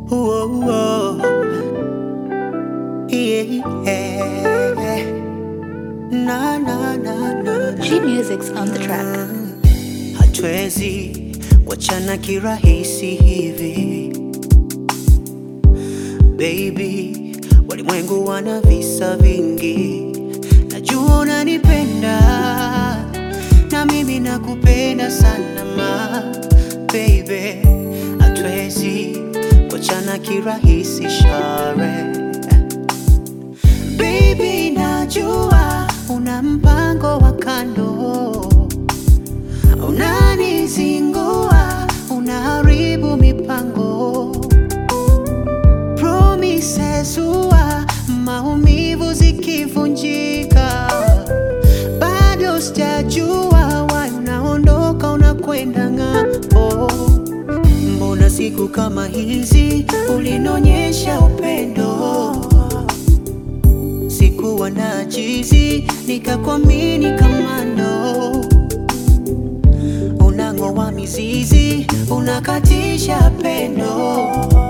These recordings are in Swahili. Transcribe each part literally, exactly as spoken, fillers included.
Whoa, whoa. Yeah, yeah. Na, na, na, na. G Music's on the track. Hatuwezi kuachana kirahisi hivi baby, walimwengu wana visa vingi. Najua unanipenda na mimi nakupenda sana ma baby, hatuwezi kuachana kirahisi share. Baby, najua una mpango wa kando, unanizingua, unaharibu mipango. Promises huwa maumivu zikivunjika, bado sijajua why unaondoka unakwenda ng'ambo. Mbona siku kama hizi ulinionyesha upendo, sikuwa najizi nikakuamini kamando. Unang'oa mizizi, unakatisha pendo,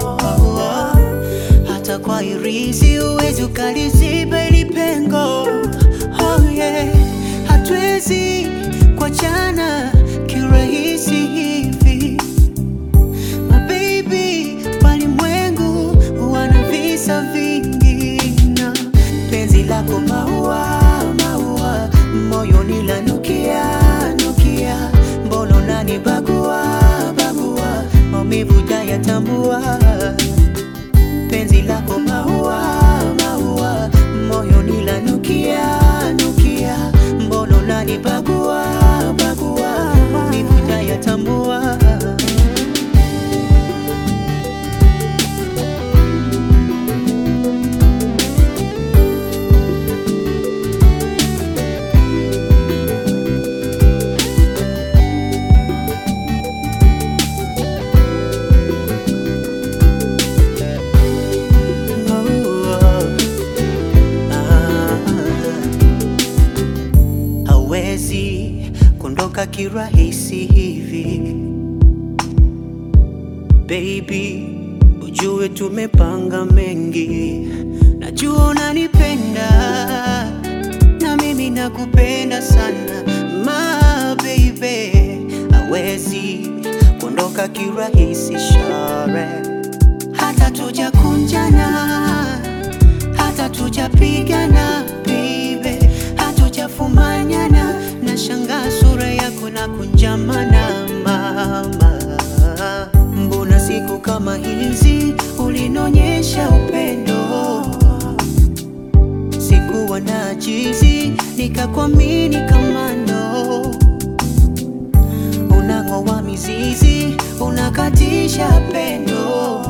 hata kwa irizi huwezi ukaliziba hili pengo. Oh yeah, hatuwezi kuachana kirahisi hivi my baby, walimwengu wana visa vingi na penzi lako maua, maua, moyoni lanukia, nukia. Mbona unanibagua, bagua, maumivu hujayatambua. Penzi lako maua, maua, moyoni lanukia, nukia. Mbona unanibagua, bagua, maumivu hujayatambua. Hawezi kuondoka kirahisi hivi baby, ujue tumepanga mengi. Najua unanipenda na mimi nakupenda sana my baby, hawezi kuondoka kirahisi share. Hata tujakunjana, hata tujapigana baby, hatujafumanyana, na shanga sura yako na kunjamana mama. Mbona siku kama hizi ulinionyesha upendo, sikuwa najizi nikakuamini kamando. Unang'oa mizizi, unakatisha pendo,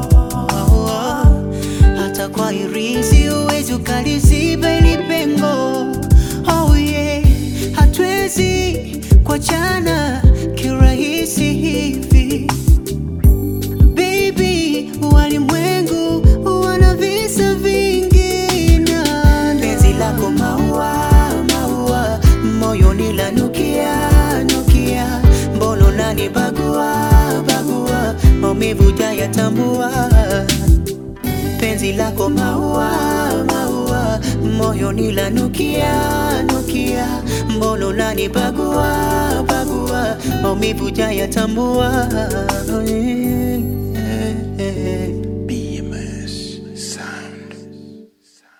hata kwa irizi huwezi ukaliziba hili pengo. Oh yeah, hatuwezi kuachana kirahisi hivi baby, walimwengu wana visa vingi na penzi lako maua, maua, moyoni lanukia, nukia. Mbona unanibagua, bagua, maumivu hujayatambua. Penzi lako maua, maua, moyoni lanukia, nukia. Mbona unanibagua, bagua, maumivu hujayatambua.